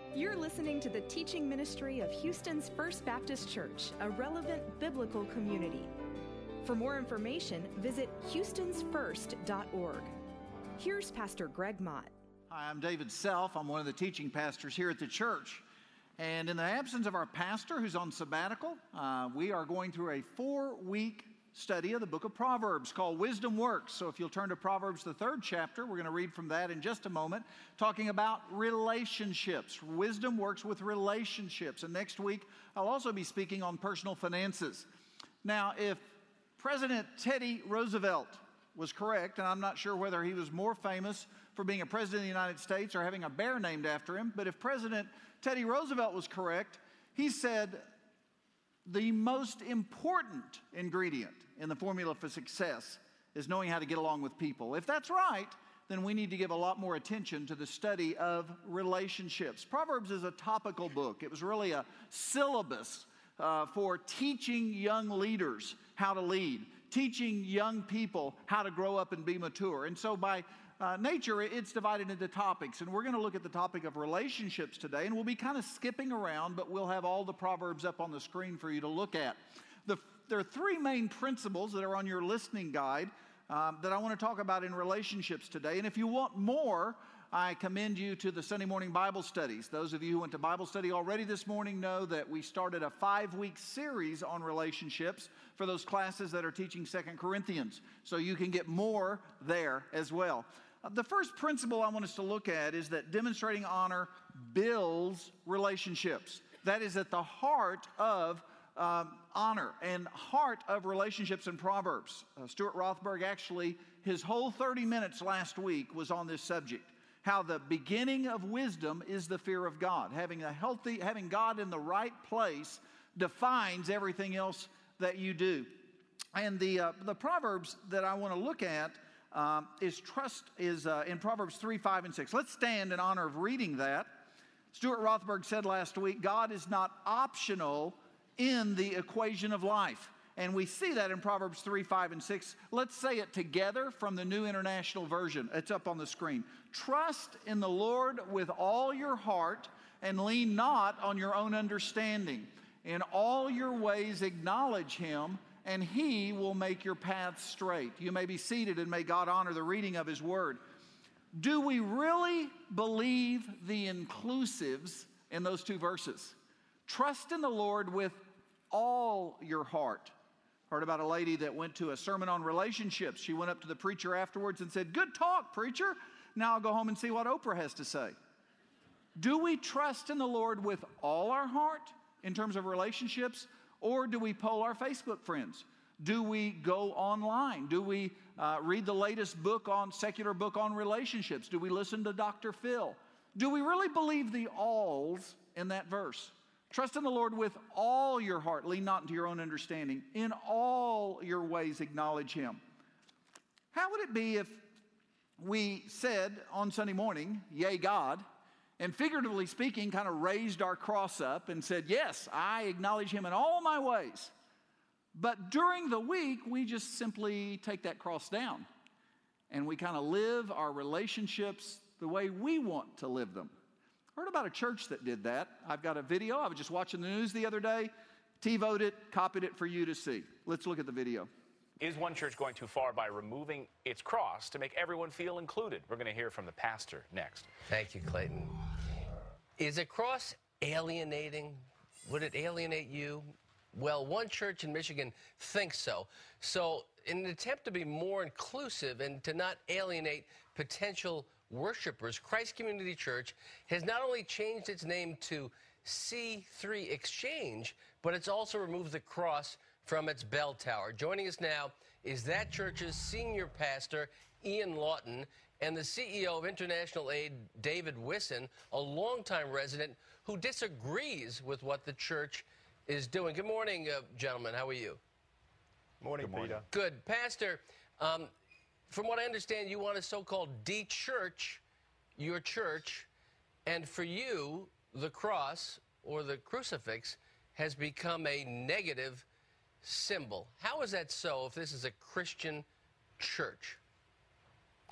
You're listening to the teaching ministry of Houston's First Baptist Church, a relevant biblical community. For more information, visit houstonsfirst.org. Here's Pastor Greg Mott. Hi, I'm David Self. I'm one of the teaching pastors here at the church. And in the absence of our pastor, who's on sabbatical, we are going through a 4-week study of the book of Proverbs called Wisdom Works. So if you'll turn to Proverbs, the 3rd chapter, we're going to read from that in just a moment, talking about relationships. Wisdom works with relationships. And next week, I'll also be speaking on personal finances. Now, if President Teddy Roosevelt was correct, and I'm not sure whether he was more famous for being a president of the United States or having a bear named after him, but if President Teddy Roosevelt was correct, he said the most important ingredient in the formula for success is knowing how to get along with people. If that's right, then we need to give a lot more attention to the study of relationships. Proverbs is a topical book. It was really a syllabus for teaching young leaders how to lead, teaching young people how to grow up and be mature. And so by nature, it's divided into topics, and we're going to look at the topic of relationships today, and we'll be kind of skipping around, but we'll have all the Proverbs up on the screen for you to look at. There are 3 main principles that are on your listening guide that I want to talk about in relationships today, and if you want more, I commend you to the Sunday morning Bible studies. Those of you who went to Bible study already this morning know that we started a 5-week series on relationships for those classes that are teaching 2 Corinthians, so you can get more there as well. The first principle I want us to look at is that demonstrating honor builds relationships. That is at the heart of honor and heart of relationships in Proverbs. Stuart Rothberg, actually, his whole 30 minutes last week was on this subject. How the beginning of wisdom is the fear of God. Having God in the right place defines everything else that you do. And the Proverbs that I want to look at is in Proverbs 3, 5, and 6. Let's stand in honor of reading that. Stuart Rothberg said last week, God is not optional in the equation of life. And we see that in Proverbs 3, 5, and 6. Let's say it together from the New International Version. It's up on the screen. Trust in the Lord with all your heart and lean not on your own understanding. In all your ways acknowledge Him, and He will make your paths straight. You may be seated, and may God honor the reading of His Word. Do we really believe the inclusives in those 2 verses? Trust in the Lord with all your heart. Heard about a lady that went to a sermon on relationships. She went up to the preacher afterwards and said, "Good talk, preacher. Now I'll go home and see what Oprah has to say." Do we trust in the Lord with all our heart in terms of relationships? Or do we poll our Facebook friends? Do we go online? Do we read the latest secular book on relationships? Do we listen to Dr. Phil? Do we really believe the alls in that verse? Trust in the Lord with all your heart. Lean not into your own understanding. In all your ways acknowledge Him. How would it be if we said on Sunday morning, "Yea, God," and figuratively speaking, kind of raised our cross up and said, "Yes, I acknowledge Him in all my ways." But during the week, we just simply take that cross down and we kind of live our relationships the way we want to live them. I heard about a church that did that. I've got a video. I was just watching the news the other day. TiVoed it, copied it for you to see. Let's look at the video. Is one church going too far by removing its cross to make everyone feel included? We're going to hear from the pastor next. Thank you, Clayton. Is a cross alienating? Would it alienate you? Well, one church in Michigan thinks so. So in an attempt to be more inclusive and to not alienate potential worshipers, Christ Community Church has not only changed its name to C3 Exchange, but it's also removed the cross from its bell tower. Joining us now is that church's senior pastor, Ian Lawton, and the CEO of International Aid, David Wisson, a longtime resident who disagrees with what the church is doing. Good morning, gentlemen. How are you? Morning, Peter. Good. Pastor, from what I understand, you want to so-called de-church your church, and for you, the cross or the crucifix has become a negative symbol. How is that so if this is a Christian church?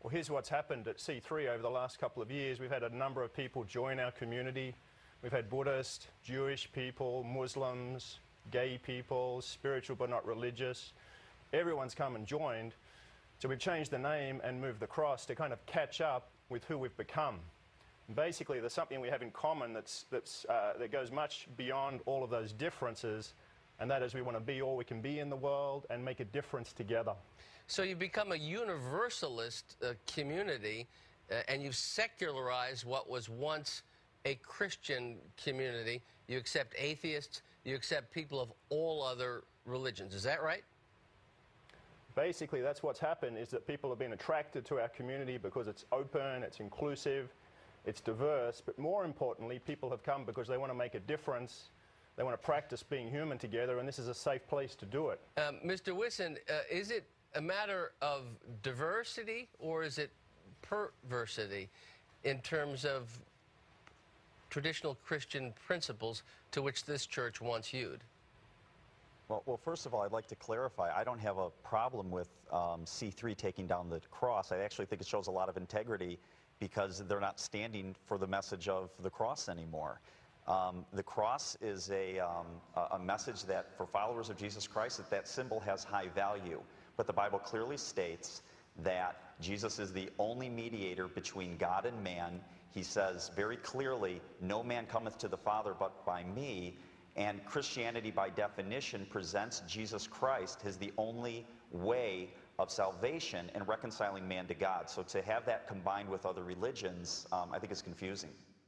Well, here's what's happened at C3 over the last couple of years. We've had a number of people join our community. We've had Buddhist, Jewish people, Muslims, gay people, spiritual but not religious. Everyone's come and joined. So we've changed the name and moved the cross to kind of catch up with who we've become. Basically, there's something we have in common that goes much beyond all of those differences, and that is we want to be all we can be in the world and make a difference together. So you've become a universalist community, and you've secularized what was once a Christian community. You accept atheists, you accept people of all other religions. Is that right? Basically, that's what's happened, is that people have been attracted to our community because it's open, it's inclusive, it's diverse, but more importantly, people have come because they want to make a difference. They want to practice being human together, and this is a safe place to do it. Mr. Whissen, is it a matter of diversity or is it perversity in terms of traditional Christian principles to which this church once hewed? Well, first of all, I'd like to clarify, I don't have a problem with C3 taking down the cross. I actually think it shows a lot of integrity because they're not standing for the message of the cross anymore. The cross is a message that for followers of Jesus Christ, that symbol has high value. But the Bible clearly states that Jesus is the only mediator between God and man. He says very clearly, no man cometh to the Father but by me. And Christianity, by definition, presents Jesus Christ as the only way of salvation and reconciling man to God. So to have that combined with other religions, I think is confusing.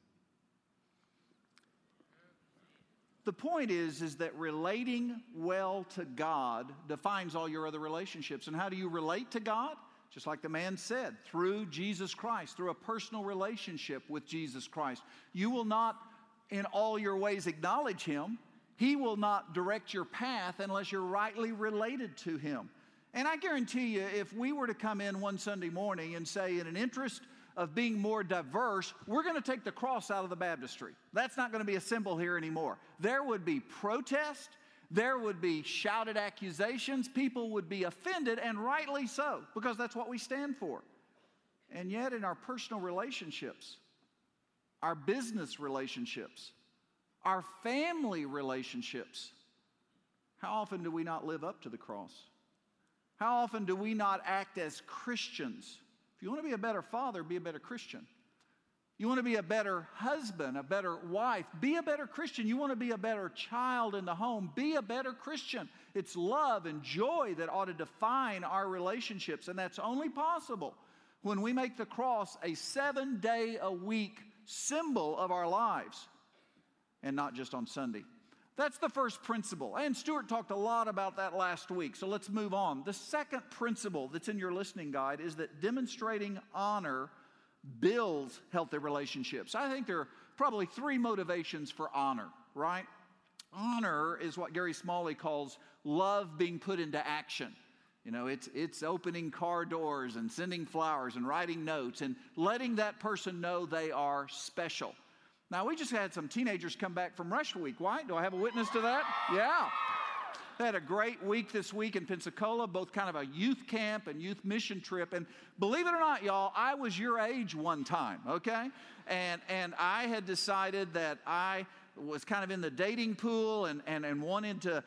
The point is that relating well to God defines all your other relationships. And how do you relate to God? Just like the man said, through Jesus Christ, through a personal relationship with Jesus Christ. You will not in all your ways acknowledge Him. He will not direct your path unless you're rightly related to Him. And I guarantee you, if we were to come in one Sunday morning and say, in an interest of being more diverse, we're going to take the cross out of the baptistry. That's not going to be a symbol here anymore. There would be protest. There would be shouted accusations. People would be offended, and rightly so, because that's what we stand for. And yet in our personal relationships, our business relationships, our family relationships, how often do we not live up to the cross? How often do we not act as Christians? If you want to be a better father, be a better Christian. You want to be a better husband, a better wife, be a better Christian. You want to be a better child in the home, be a better Christian. It's love and joy that ought to define our relationships, and that's only possible when we make the cross a 7-day-a-week symbol of our lives, and not just on Sunday. That's the first principle, and Stuart talked a lot about that last week, so let's move on. The second principle that's in your listening guide is that demonstrating honor builds healthy relationships. I think there are probably 3 motivations for honor, right? Honor is what Gary Smalley calls love being put into action. You know, it's opening car doors and sending flowers and writing notes and letting that person know they are special. Now, we just had some teenagers come back from Rush Week. Why? Do I have a witness to that? Yeah. They had a great week this week in Pensacola, both kind of a youth camp and youth mission trip. And believe it or not, y'all, I was your age one time, okay? And I had decided that I was kind of in the dating pool and wanted to,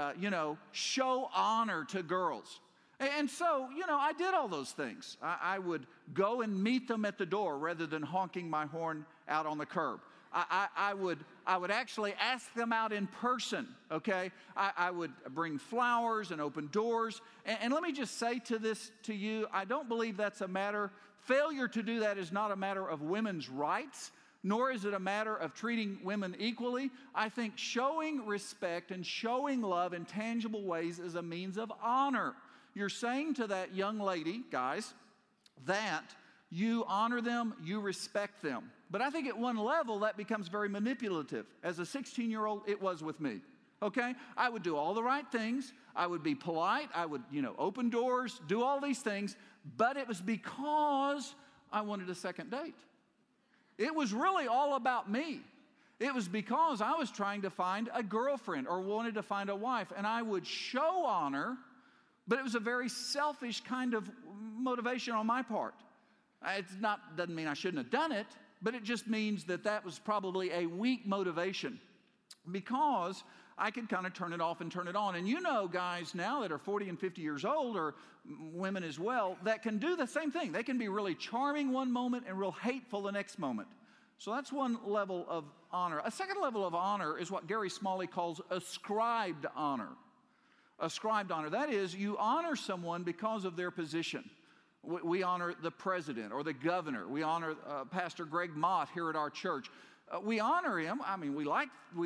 show honor to girls. And so, I did all those things. I would go and meet them at the door rather than honking my horn out on the curb. I would actually ask them out in person, okay? I would bring flowers and open doors. And let me just say to you, I don't believe that's a matter, failure to do that is not a matter of women's rights, nor is it a matter of treating women equally. I think showing respect and showing love in tangible ways is a means of honor. You're saying to that young lady, guys, that you honor them, you respect them. But I think at one level that becomes very manipulative. As a 16-year-old, it was with me, okay? I would do all the right things. I would be polite. I would, open doors, do all these things. But it was because I wanted a second date. It was really all about me. It was because I was trying to find a girlfriend or wanted to find a wife. And I would show honor, but it was a very selfish kind of motivation on my part. Doesn't mean I shouldn't have done it, but it just means that that was probably a weak motivation, because I could kind of turn it off and turn it on. And you know guys now that are 40 and 50 years old, or women as well, that can do the same thing. They can be really charming one moment and real hateful the next moment. So that's one level of honor. A second level of honor is what Gary Smalley calls ascribed honor. Ascribed honor. That is, you honor someone because of their position. We honor the president or the governor. We honor Pastor Greg Mott here at our church. We honor him. I mean, we like,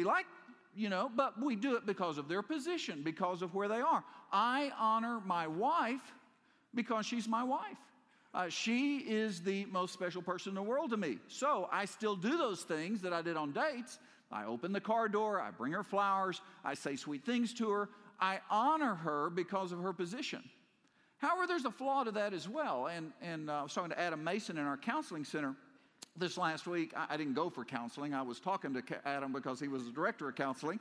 but we do it because of their position, because of where they are. I honor my wife because she's my wife. She is the most special person in the world to me. So I still do those things that I did on dates. I open the car door. I bring her flowers. I say sweet things to her. I honor her because of her position. However, there's a flaw to that as well. And I was talking to Adam Mason in our counseling center this last week. I didn't go for counseling. I was talking to Adam because he was the director of counseling.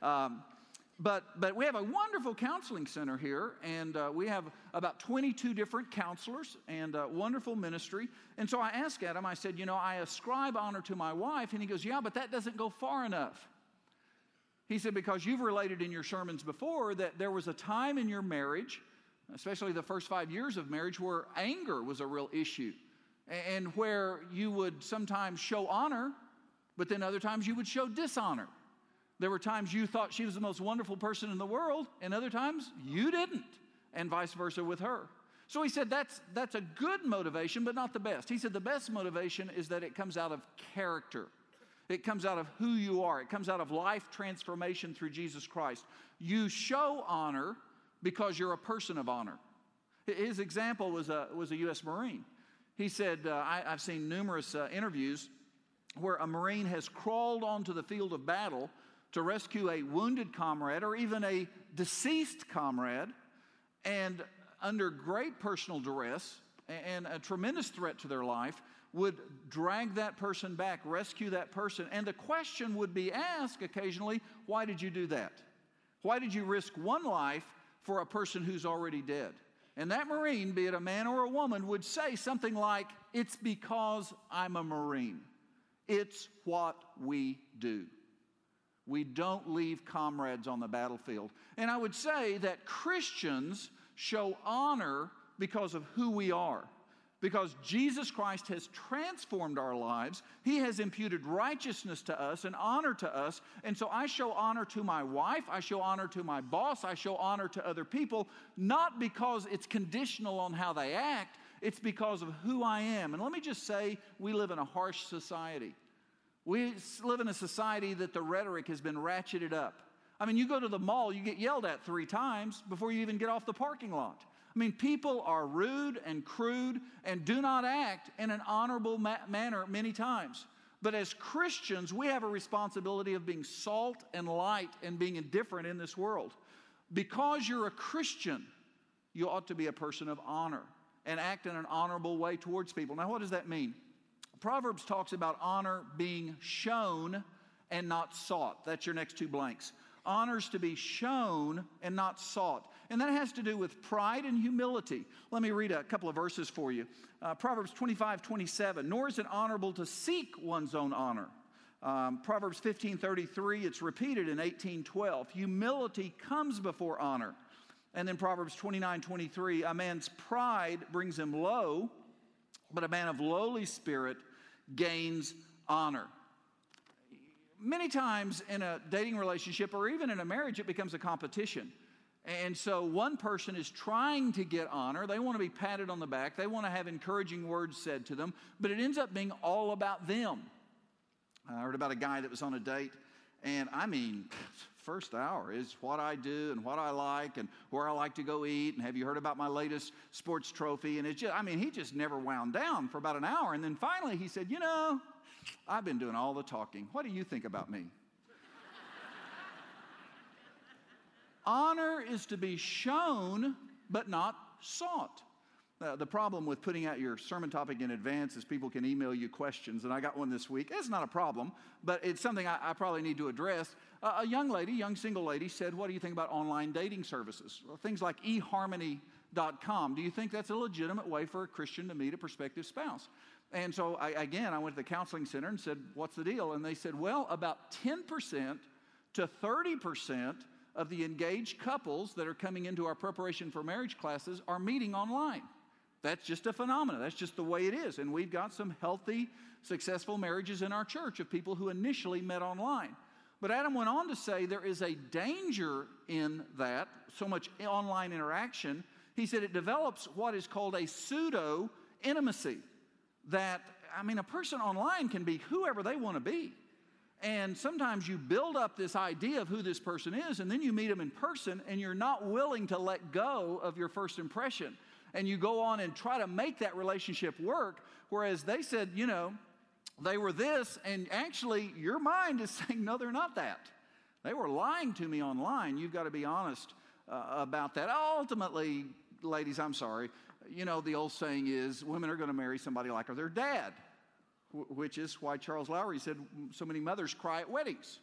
But we have a wonderful counseling center here, and we have about 22 different counselors and wonderful ministry. And so I asked Adam, I said, I ascribe honor to my wife. And he goes, yeah, but that doesn't go far enough. He said, because you've related in your sermons before that there was a time in your marriage, especially the first 5 years of marriage, where anger was a real issue, and where you would sometimes show honor, but then other times you would show dishonor. There were times you thought she was the most wonderful person in the world, and other times you didn't, and vice versa with her. So he said that's a good motivation, but not the best. He said the best motivation is that it comes out of character. It comes out of who you are. It comes out of life transformation through Jesus Christ. You show honor because you're a person of honor. His example was a U.S. Marine. He said, I've seen numerous interviews where a Marine has crawled onto the field of battle to rescue a wounded comrade or even a deceased comrade, and under great personal duress and a tremendous threat to their life, would drag that person back, rescue that person. And the question would be asked occasionally, why did you do that? Why did you risk one life for a person who's already dead? And that Marine, be it a man or a woman, would say something like, it's because I'm a Marine. It's what we do. We don't leave comrades on the battlefield. And I would say that Christians show honor because of who we are. Because Jesus Christ has transformed our lives. He has imputed righteousness to us and honor to us. And so I show honor to my wife. I show honor to my boss. I show honor to other people, not because it's conditional on how they act. It's because of who I am. And let me just say, we live in a harsh society. We live in a society that the rhetoric has been ratcheted up. I mean, you go to the mall, you get yelled at 3 times before you even get off the parking lot. I mean, people are rude and crude and do not act in an honorable manner many times. But as Christians, we have a responsibility of being salt and light and being indifferent in this world. Because you're a Christian, you ought to be a person of honor and act in an honorable way towards people. Now, what does that mean? Proverbs talks about honor being shown and not sought. That's your next 2 blanks. Honor's to be shown and not sought. And that has to do with pride and humility. Let me read a couple of verses for you. Proverbs 25:27. Nor is it honorable to seek one's own honor. Proverbs 15:33. It's repeated in 18:12. Humility comes before honor. And then Proverbs 29:23. A man's pride brings him low, but a man of lowly spirit gains honor. Many times in a dating relationship or even in a marriage, it becomes a competition. And so one person is trying to get honor. They want to be patted on the back. They want to have encouraging words said to them. But it ends up being all about them. I heard about a guy that was on a date. And I mean, first hour is what I do and what I like and where I like to go eat. And have you heard about my latest sports trophy? And it's just, he just never wound down for about an hour. And then finally he said, I've been doing all the talking. What do you think about me? Honor is to be shown, but not sought. The problem with putting out your sermon topic in advance is people can email you questions, and I got one this week. It's not a problem, but it's something I probably need to address. A young single lady said, what do you think about online dating services? Well, things like eHarmony matching.com. Do you think that's a legitimate way for a Christian to meet a prospective spouse? And so, I went to the counseling center and said, what's the deal? And they said, well, about 10% to 30% of the engaged couples that are coming into our preparation for marriage classes are meeting online. That's just a phenomenon. That's just the way it is. And we've got some healthy, successful marriages in our church of people who initially met online. But Adam went on to say there is a danger in that, so much online interaction. He said it develops what is called a pseudo-intimacy. That, a person online can be whoever they want to be. And sometimes you build up this idea of who this person is, and then you meet them in person, and you're not willing to let go of your first impression. And you go on and try to make that relationship work, whereas they said, they were this, and actually your mind is saying, no, they're not that. They were lying to me online. You've got to be honest about that. Ultimately, ladies, I'm sorry. The old saying is, women are going to marry somebody like their dad, which is why Charles Lowry said so many mothers cry at weddings.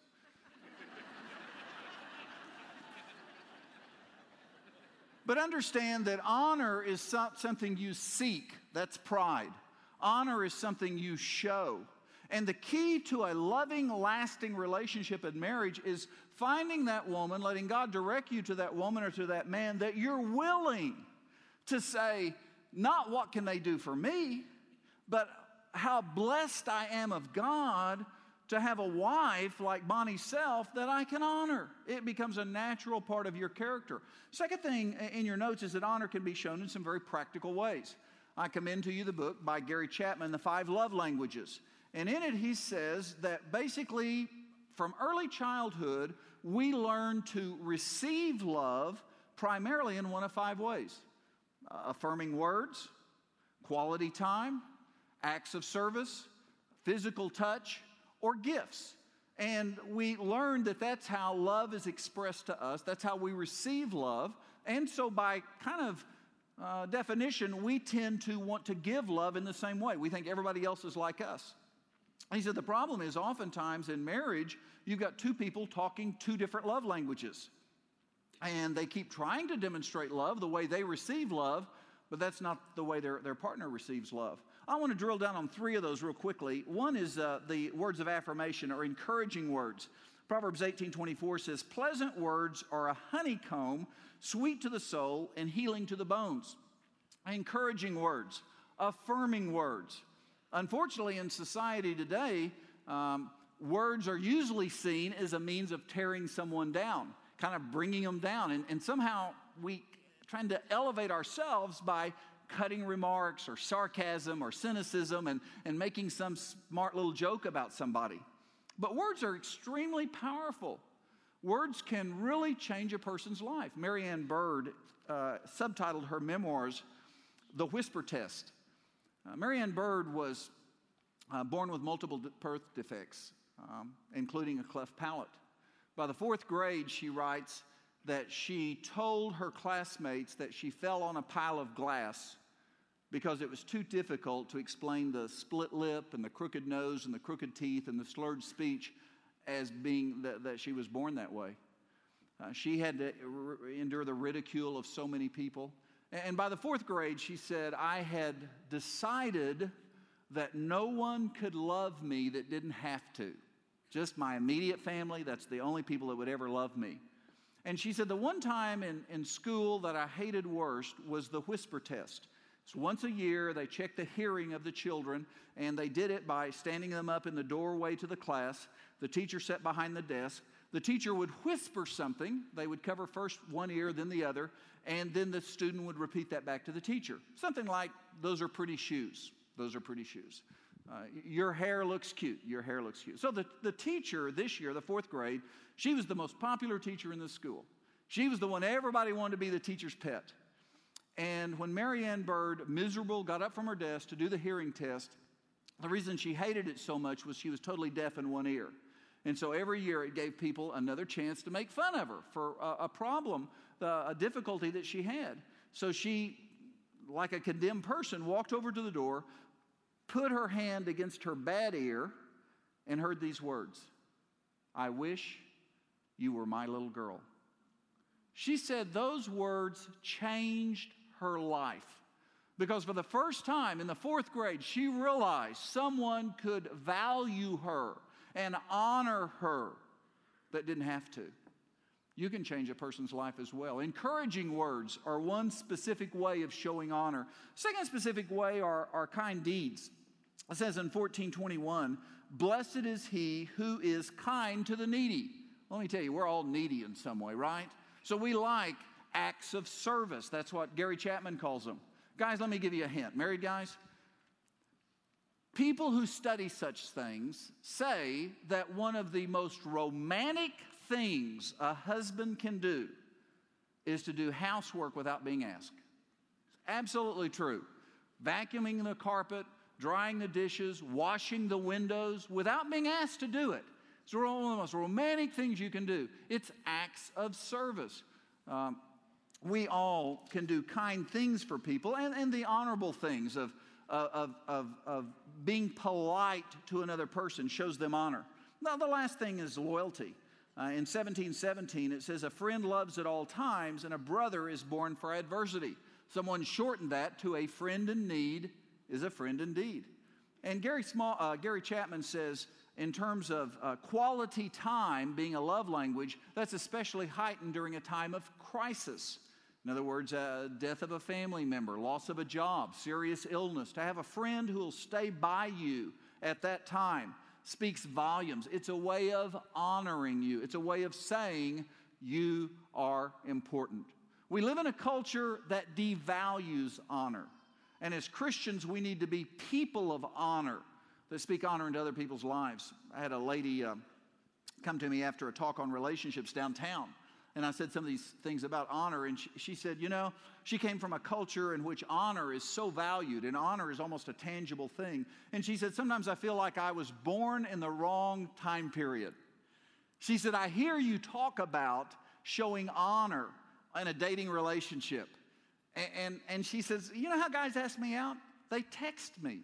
But understand that honor is something you seek. That's pride. Honor is something you show. And the key to a loving, lasting relationship in marriage is finding that woman, letting God direct you to that woman or to that man, that you're willing to say, not what can they do for me, but how blessed I am of God to have a wife like Bonnie Self that I can honor. It becomes a natural part of your character. Second thing in your notes is that honor can be shown in some very practical ways. I commend to you the book by Gary Chapman, The 5 Love Languages. And in it he says that basically from early childhood, we learn to receive love primarily in one of 5 ways. Affirming words, quality time, acts of service, physical touch, or gifts. And we learn that that's how love is expressed to us. That's how we receive love. And so by kind of definition, we tend to want to give love in the same way. We think everybody else is like us. He said the problem is oftentimes in marriage, you've got 2 people talking 2 different love languages. And they keep trying to demonstrate love the way they receive love, but that's not the way their partner receives love. I want to drill down on 3 of those real quickly. One is the words of affirmation or encouraging words. Proverbs 18:24 says, pleasant words are a honeycomb, sweet to the soul and healing to the bones. Encouraging words, affirming words. Unfortunately, in society today, words are usually seen as a means of tearing someone down, kind of bringing them down. And somehow we trying to elevate ourselves by cutting remarks or sarcasm or cynicism and making some smart little joke about somebody. But words are extremely powerful. Words can really change a person's life. Marianne Bird subtitled her memoirs, The Whisper Test. Marianne Bird was born with multiple birth defects, including a cleft palate. By the 4th grade, she writes that she told her classmates that she fell on a pile of glass because it was too difficult to explain the split lip and the crooked nose and the crooked teeth and the slurred speech as being that she was born that way. She had to endure the ridicule of so many people. And by the 4th grade, she said, I had decided that no one could love me that didn't have to. Just my immediate family, that's the only people that would ever love me. And she said the one time in school that I hated worst was the whisper test. So once a year, they checked the hearing of the children, and they did it by standing them up in the doorway to the class. The teacher sat behind the desk. The teacher would whisper something. They would cover first one ear, then the other, and then the student would repeat that back to the teacher. Something like, those are pretty shoes. Those are pretty shoes. Your hair looks cute. Your hair looks cute. So the teacher this year, the 4th grade, she was the most popular teacher in the school. She was the one everybody wanted to be the teacher's pet. And when Marianne Bird, miserable, got up from her desk to do the hearing test, the reason she hated it so much was she was totally deaf in one ear. And so every year it gave people another chance to make fun of her for a problem, a difficulty that she had. So she, like a condemned person, walked over to the door, put her hand against her bad ear, and heard these words, I wish you were my little girl. She said those words changed her life. Because for the first time in the 4th grade, she realized someone could value her and honor her that didn't have to. You can change a person's life as well. Encouraging words are one specific way of showing honor. Second specific way are kind deeds. It says in 14:21, "Blessed is he who is kind to the needy." Let me tell you, we're all needy in some way, right? So we like acts of service. That's what Gary Chapman calls them. Guys, let me give you a hint. Married guys, people who study such things say that one of the most romantic things a husband can do is to do housework without being asked. It's absolutely true. Vacuuming the carpet, drying the dishes, washing the windows without being asked to do it. It's one of the most romantic things you can do. It's acts of service. We all can do kind things for people and the honorable things of being polite to another person shows them honor. Now, the last thing is loyalty. In 17:17, it says, "A friend loves at all times, and a brother is born for adversity." Someone shortened that to "a friend in need is a friend indeed." And Gary Chapman says, in terms of quality time being a love language, that's especially heightened during a time of crisis. In other words, death of a family member, loss of a job, serious illness. To have a friend who will stay by you at that time speaks volumes. It's a way of honoring you. It's a way of saying you are important. We live in a culture that devalues honor. And as Christians, we need to be people of honor that speak honor into other people's lives. I had a lady come to me after a talk on relationships downtown. And I said some of these things about honor, and she said, she came from a culture in which honor is so valued, and honor is almost a tangible thing. And she said, sometimes I feel like I was born in the wrong time period. She said, I hear you talk about showing honor in a dating relationship. And she says, you know how guys ask me out? They text me.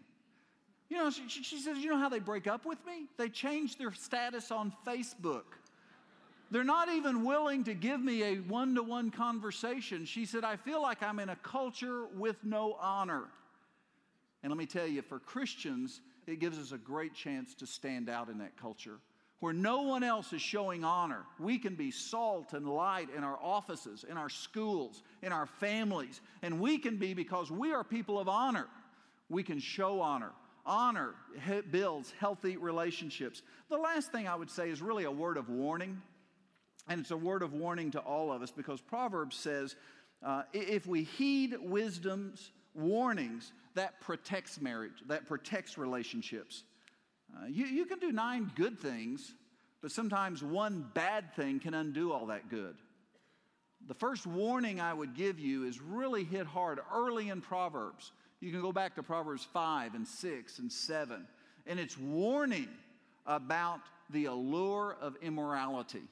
She says, you know how they break up with me? They change their status on Facebook. They're not even willing to give me a one-to-one conversation. She said, I feel like I'm in a culture with no honor. And let me tell you, for Christians, it gives us a great chance to stand out in that culture. Where no one else is showing honor, we can be salt and light in our offices, in our schools, in our families. And we can be, because we are people of honor, we can show honor. Honor builds healthy relationships. The last thing I would say is really a word of warning. And it's a word of warning to all of us, because Proverbs says, if we heed wisdom's warnings, that protects marriage, that protects relationships. You can do 9 good things, but sometimes one bad thing can undo all that good. The first warning I would give you is really hit hard early in Proverbs. You can go back to Proverbs 5 and 6 and 7, and it's warning about the allure of immorality.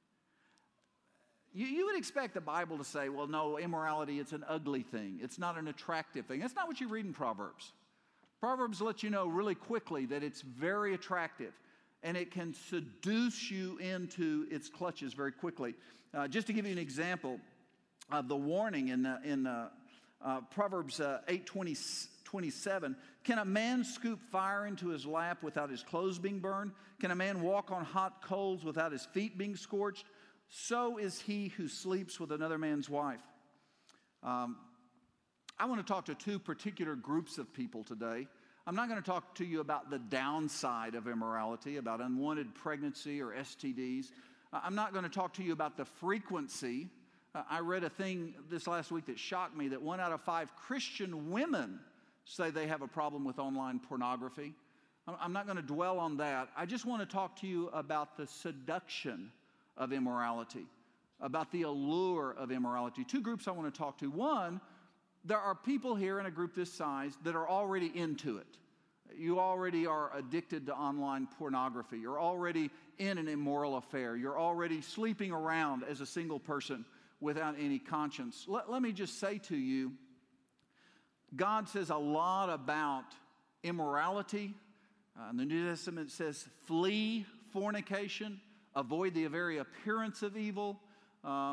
You would expect the Bible to say, well, no, immorality, it's an ugly thing. It's not an attractive thing. That's not what you read in Proverbs. Proverbs lets you know really quickly that it's very attractive, and it can seduce you into its clutches very quickly. Just to give you an example of the warning in Proverbs 8:27, can a man scoop fire into his lap without his clothes being burned? Can a man walk on hot coals without his feet being scorched? So is he who sleeps with another man's wife. I want to talk to 2 particular groups of people today. I'm not going to talk to you about the downside of immorality, about unwanted pregnancy or STDs. I'm not going to talk to you about the frequency. I read a thing this last week that shocked me, that 1 out of 5 Christian women say they have a problem with online pornography. I'm not going to dwell on that. I just want to talk to you about the seduction of immorality, about the allure of immorality. 2 groups I want to talk to. One, there are people here in a group this size that are already into it. You already are addicted to online pornography. You're already in an immoral affair. You're already sleeping around as a single person without any conscience. Let me just say to you, God says a lot about immorality. In the New Testament it says, flee fornication. Avoid the very appearance of evil.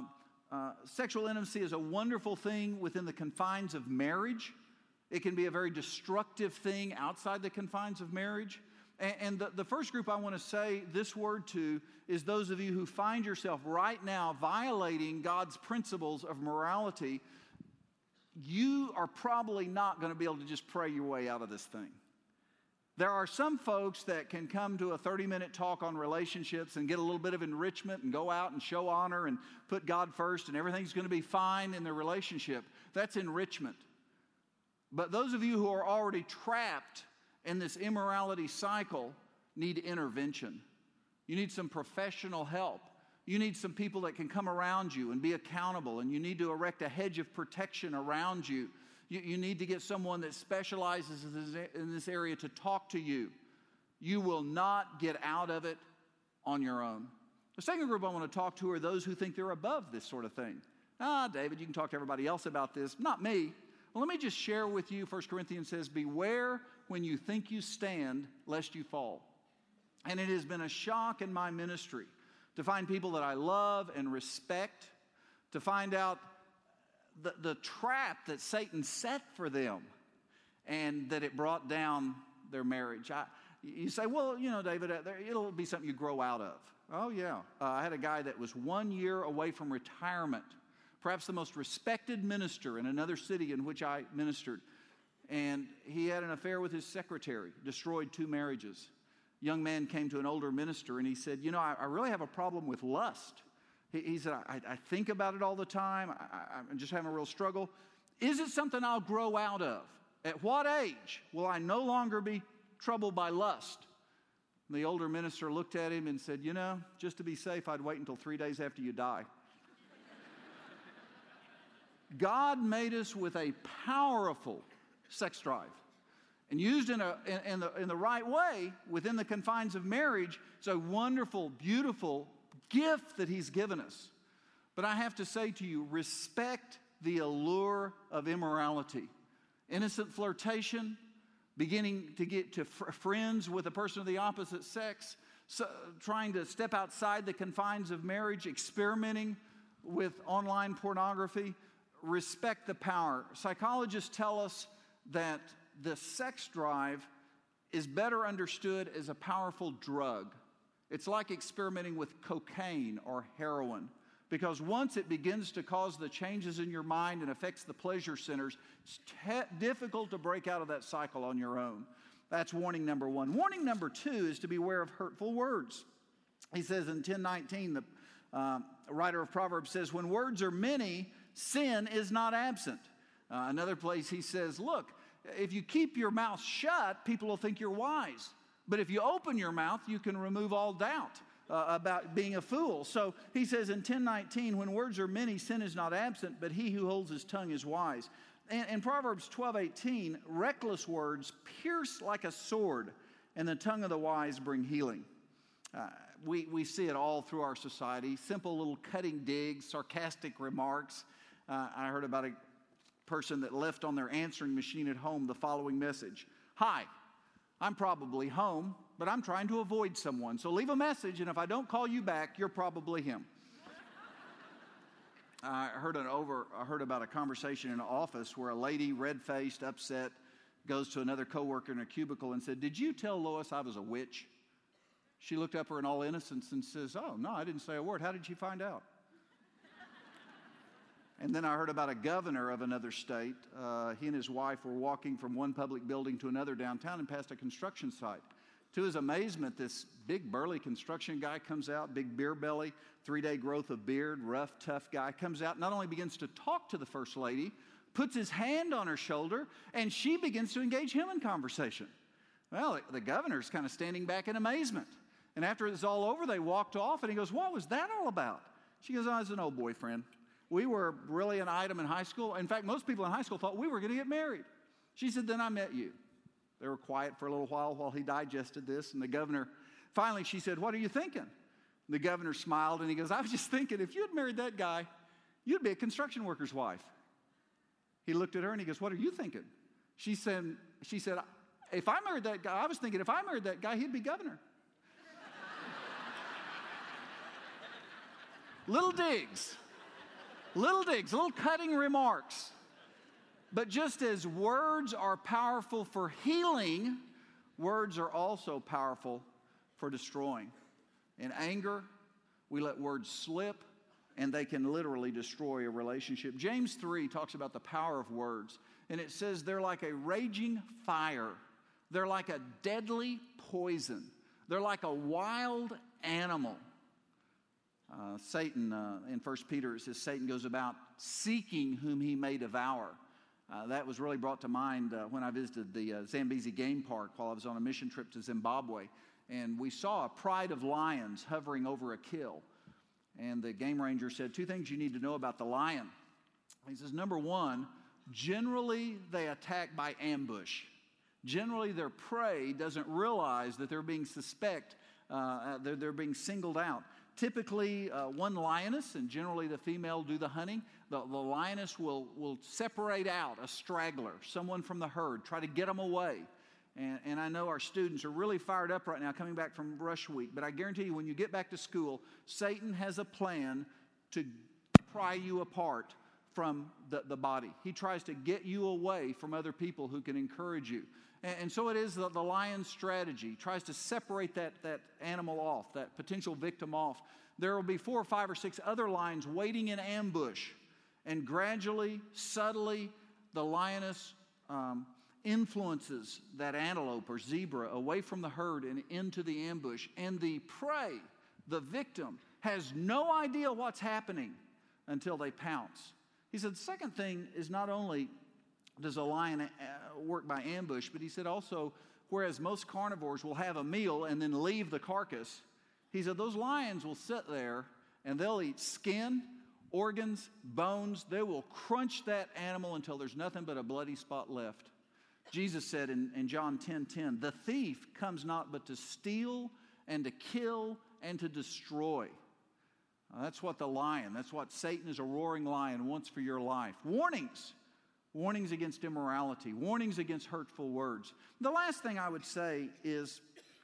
Sexual intimacy is a wonderful thing within the confines of marriage. It can be a very destructive thing outside the confines of marriage. And the first group I want to say this word to is those of you who find yourself right now violating God's principles of morality. You are probably not going to be able to just pray your way out of this thing. There are some folks that can come to a 30-minute talk on relationships and get a little bit of enrichment and go out and show honor and put God first and everything's going to be fine in their relationship. That's enrichment. But those of you who are already trapped in this immorality cycle need intervention. You need some professional help. You need some people that can come around you and be accountable, and you need to erect a hedge of protection around you. You need to get someone that specializes in this area to talk to you. You will not get out of it on your own. The second group I want to talk to are those who think they're above this sort of thing. David, you can talk to everybody else about this, not me. Well, let me just share with you, 1 Corinthians says, beware when you think you stand, lest you fall. And it has been a shock in my ministry to find people that I love and respect, to find out the trap that Satan set for them and that it brought down their marriage. You say, well, David, it'll be something you grow out of. Oh, yeah. I had a guy that was 1 year away from retirement, perhaps the most respected minister in another city in which I ministered. And he had an affair with his secretary, destroyed 2 marriages. Young man came to an older minister and he said, I really have a problem with lust. He said, I think about it all the time. I'm just having a real struggle. Is it something I'll grow out of? At what age will I no longer be troubled by lust? And the older minister looked at him and said, just to be safe, I'd wait until 3 days after you die. God made us with a powerful sex drive. And used in the right way, within the confines of marriage, it's a wonderful, beautiful gift that He's given us. But I have to say to you, respect the allure of immorality. Innocent flirtation, beginning to get to friends with a person of the opposite sex, trying to step outside the confines of marriage, experimenting with online pornography. Respect the power. Psychologists tell us that the sex drive is better understood as a powerful drug. It's like experimenting with cocaine or heroin, because once it begins to cause the changes in your mind and affects the pleasure centers, it's difficult to break out of that cycle on your own. That's warning number 1. Warning number 2 is to beware of hurtful words. He says in 10:19, the writer of Proverbs says, when words are many, sin is not absent. Another place he says, look, if you keep your mouth shut, people will think you're wise. But if you open your mouth, you can remove all doubt about being a fool. So he says in 10:19, when words are many, sin is not absent, but he who holds his tongue is wise. And in Proverbs 12:18, reckless words pierce like a sword, and the tongue of the wise bring healing. We see it all through our society. Simple little cutting digs, sarcastic remarks. I heard about a person that left on their answering machine at home the following message. Hi, I'm probably home, but I'm trying to avoid someone. So leave a message, and if I don't call you back, you're probably him. I heard about a conversation in an office where a lady, red-faced, upset, goes to another coworker in a cubicle and said, did you tell Lois I was a witch? She looked up at her in all innocence and says, oh, no, I didn't say a word. How did she find out? And then I heard about a governor of another state. He and his wife were walking from one public building to another downtown and passed a construction site. To his amazement, this big, burly construction guy comes out, big beer belly, 3-day growth of beard, rough, tough guy, comes out, not only begins to talk to the first lady, puts his hand on her shoulder, and she begins to engage him in conversation. Well, the governor's kind of standing back in amazement. And after it's all over, they walked off, and he goes, what was that all about? She goes, oh, I was an old boyfriend. We were really an item in high school. In fact, most people in high school thought we were going to get married. She said, then I met you. They were quiet for a little while he digested this. And the governor, finally, she said, what are you thinking? And the governor smiled, and he goes, I was just thinking, if you had married that guy, you'd be a construction worker's wife. He looked at her, and he goes, what are you thinking? She said, if I married that guy, I was thinking, if I married that guy, he'd be governor. Little digs. Little digs, little cutting remarks. But just as words are powerful for healing, words are also powerful for destroying. In anger, we let words slip, and they can literally destroy a relationship. James 3 talks about the power of words, and it says they're like a raging fire. They're like a deadly poison. They're like a wild animal. Satan, in 1 Peter, it says Satan goes about seeking whom he may devour. That was really brought to mind when I visited the Zambezi Game Park while I was on a mission trip to Zimbabwe. And we saw a pride of lions hovering over a kill. And the game ranger said, 2 things you need to know about the lion. He says, number 1, generally they attack by ambush. Generally their prey doesn't realize that they're being they're being singled out. Typically, one lioness, and generally the female do the hunting, the lioness will separate out a straggler, someone from the herd, try to get them away. And I know our students are really fired up right now coming back from Rush Week, but I guarantee you when you get back to school, Satan has a plan to pry you apart from the body. He tries to get you away from other people who can encourage you. And so it is the lion's strategy. He tries to separate that animal off, that potential victim off. There will be 4 or 5 or 6 other lions waiting in ambush. And gradually, subtly, the lioness influences that antelope or zebra away from the herd and into the ambush. And the prey, the victim, has no idea what's happening until they pounce. He said the second thing is not only does a lion work by ambush, but he said also, whereas most carnivores will have a meal and then leave the carcass, he said those lions will sit there and they'll eat skin, organs, bones. They will crunch that animal until there's nothing but a bloody spot left. Jesus said in John 10:10, the thief comes not but to steal and to kill and to destroy. That's what that's what Satan is, a roaring lion, wants for your life. Warnings against immorality, warnings against hurtful words. The last thing I would say is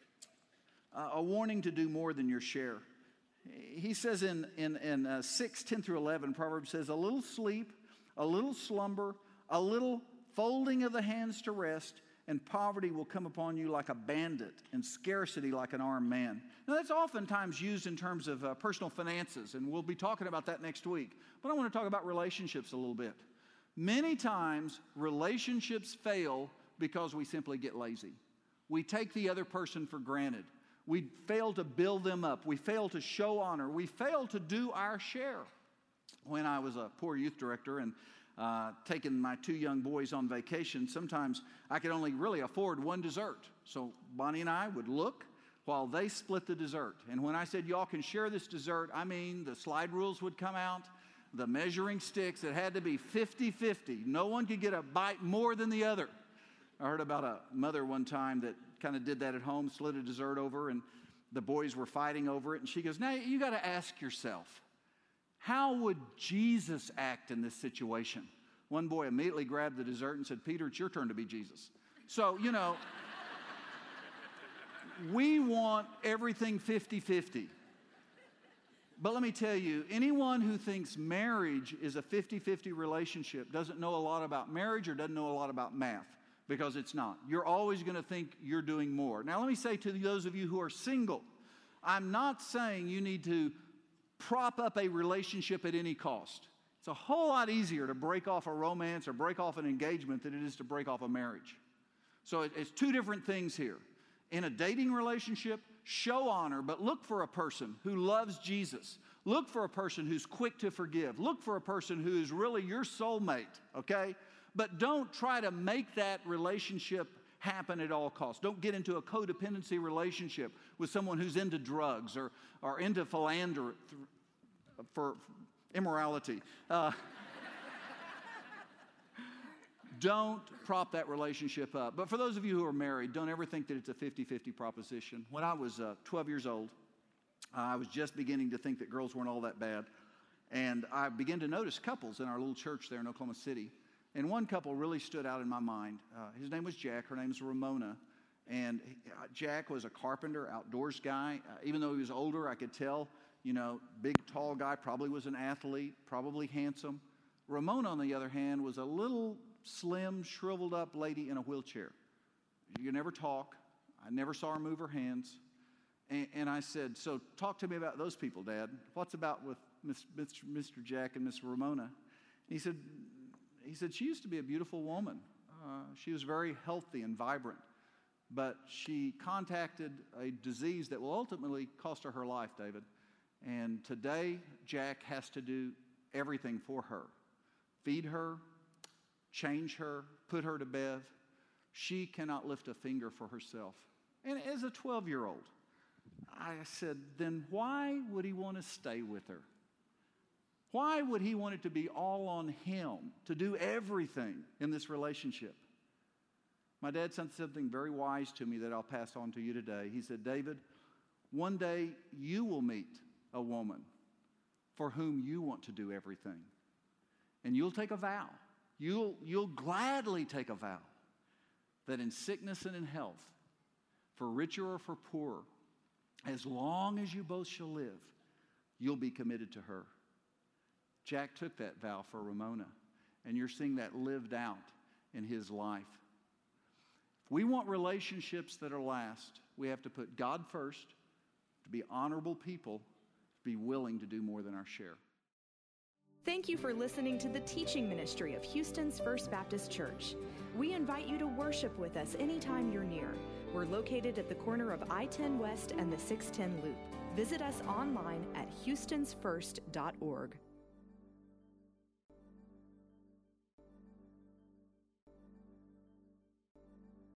a warning to do more than your share. He says in 6:10-11, Proverbs says, a little sleep, a little slumber, a little folding of the hands to rest, and poverty will come upon you like a bandit, and scarcity like an armed man. Now, that's oftentimes used in terms of personal finances, and we'll be talking about that next week. But I want to talk about relationships a little bit. Many times, relationships fail because we simply get lazy. We take the other person for granted. We fail to build them up. We fail to show honor. We fail to do our share. When I was a poor youth director and taking my 2 young boys on vacation, sometimes I could only really afford one dessert. So Bonnie and I would look while they split the dessert. And when I said, y'all can share this dessert, I mean the slide rules would come out, the measuring sticks. It had to be 50-50. No one could get a bite more than the other. I heard about a mother one time that kind of did that at home, slid a dessert over, and the boys were fighting over it. And she goes, now you got to ask yourself, how would Jesus act in this situation? One boy immediately grabbed the dessert and said, Peter, it's your turn to be Jesus. So, we want everything 50-50. But let me tell you, anyone who thinks marriage is a 50-50 relationship doesn't know a lot about marriage or doesn't know a lot about math, because it's not. You're always going to think you're doing more. Now, let me say to those of you who are single, I'm not saying you need to prop up a relationship at any cost. It's a whole lot easier to break off a romance or break off an engagement than it is to break off a marriage. So it's 2 different things here. In a dating relationship, show honor, but look for a person who loves Jesus. Look for a person who's quick to forgive. Look for a person who is really your soulmate, okay? But don't try to make that relationship happen at all costs. Don't get into a codependency relationship with someone who's into drugs or into philandering for immorality. Don't prop that relationship up. But for those of you who are married, don't ever think that it's a 50-50 proposition. When I was 12 years old, I was just beginning to think that girls weren't all that bad. And I began to notice couples in our little church there in Oklahoma City. And one couple really stood out in my mind. His name was Jack. Her name was Ramona. And Jack was a carpenter, outdoors guy. Even though he was older, I could tell big, tall guy, probably was an athlete, probably handsome. Ramona, on the other hand, was a little slim, shriveled up lady in a wheelchair. You never talk. I never saw her move her hands. And I said, so talk to me about those people, Dad. What's about with Mr. Jack and Miss Ramona? He said, she used to be a beautiful woman. She was very healthy and vibrant. But she contacted a disease that will ultimately cost her life, David. And today, Jack has to do everything for her. Feed her, change her, put her to bed. She cannot lift a finger for herself. And as a 12-year-old, I said, then why would he want to stay with her? Why would he want it to be all on him, to do everything in this relationship? My dad said something very wise to me that I'll pass on to you today. He said, David, one day you will meet a woman for whom you want to do everything. And you'll take a vow. You'll gladly take a vow that in sickness and in health, for richer or for poorer, as long as you both shall live, you'll be committed to her. Jack took that vow for Ramona, and you're seeing that lived out in his life. If we want relationships that are last, we have to put God first, to be honorable people, to be willing to do more than our share. Thank you for listening to the teaching ministry of Houston's First Baptist Church. We invite you to worship with us anytime you're near. We're located at the corner of I-10 West and the 610 Loop. Visit us online at houstonsfirst.org.